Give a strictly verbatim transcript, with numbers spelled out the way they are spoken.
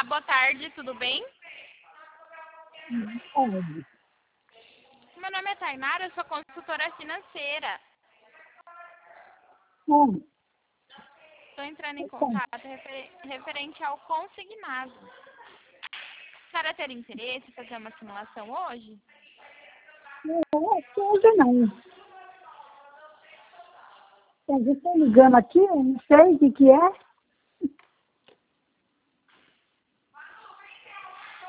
boa tarde, tudo bem? Pode. Meu nome é Tainara, eu sou consultora financeira. Hum, Estou entrando em então, contato refer- referente ao consignado. A senhora ter interesse em fazer uma simulação hoje? eu acho que hoje não. Eu estou ligando aqui, eu não sei o que, que é.